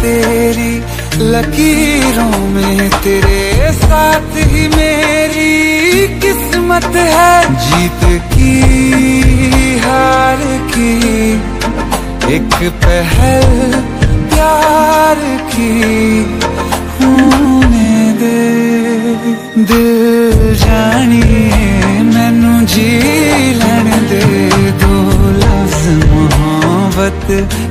तेरी लकीरों में, तेरे साथ ही मेरी किस्मत है। जीत की हार की एक पहल प्यार की होने दे। दिल जानिए मैनू जी लैण दे, दो लफ्ज़ मोहब्बत